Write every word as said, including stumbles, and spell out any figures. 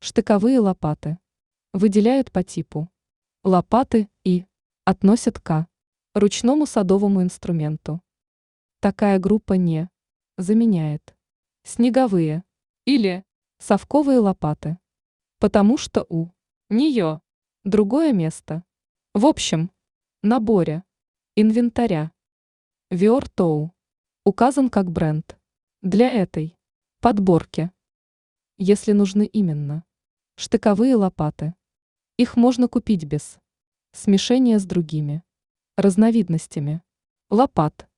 Штыковые лопаты. Выделяют по типу. Лопаты и относят к ручному садовому инструменту. Такая группа не заменяет снеговые или совковые лопаты, потому что у нее другое место. В общем наборе инвентаря Виортоу указан как бренд для этой подборки. Если нужны именно штыковые лопаты, их можно купить без смешения с другими разновидностями лопат.